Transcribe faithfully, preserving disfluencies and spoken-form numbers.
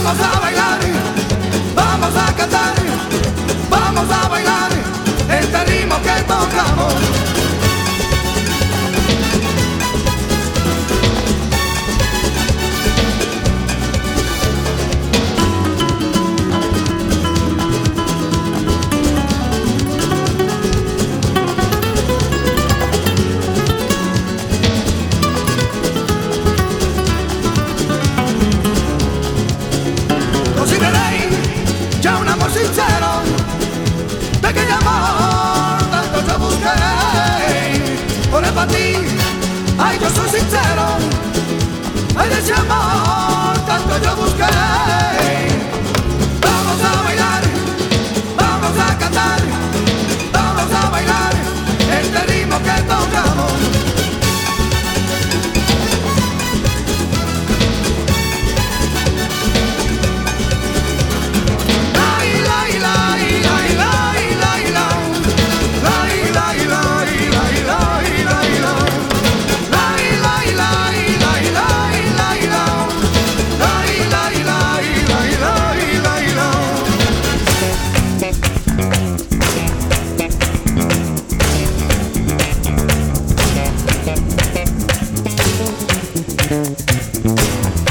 Vamos a bailar, vamos a cantar, vamos a bailar este ritmo que tocamos. Ya un amor sincero, pequeño amor, tanto yo busqué. Por el para ti, ay, yo soy sincero, ay, de ese amor, tanto yo busqué. Vamos a bailar, vamos a cantar, vamos a bailar este ritmo que tocamos. Thank you.